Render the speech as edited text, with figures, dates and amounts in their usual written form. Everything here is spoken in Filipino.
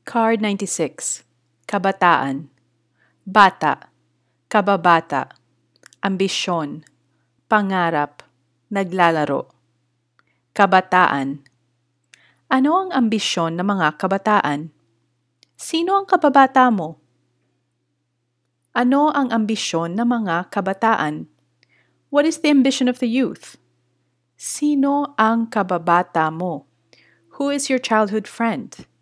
Card 96. Kabataan. Bata. Kababata. Ambisyon. Pangarap. Naglalaro. Kabataan. Ano ang ambisyon ng mga kabataan? Sino ang kababata mo? Ano ang ambisyon ng mga kabataan? What is the ambition of the youth? Sino ang kababata mo? Who is your childhood friend?